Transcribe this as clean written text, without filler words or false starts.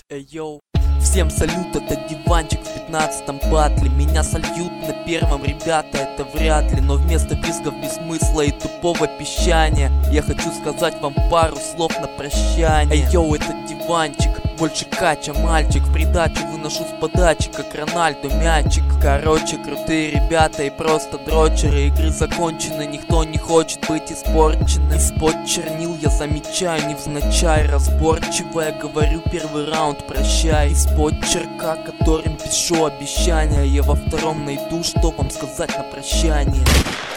Эй, йоу. Всем салют, это диванчик в 15-м батле. Меня сольют на первом, ребята, это вряд ли. Но вместо визгов без смысла и тупого пищания я хочу сказать вам пару слов на прощание. Эй, йоу, это диванчик, больше кача, мальчик. В придачу выношу с подачи, как Рональдо, мячик. Короче, крутые ребята и просто дрочеры. Игры закончены, никто не хочет быть испорченным. Из-под чернил я замечаю невзначай. Разборчиво я говорю первый раунд, прощай. Из-под черка, которым пишу обещания, я во втором найду, что вам сказать на прощание.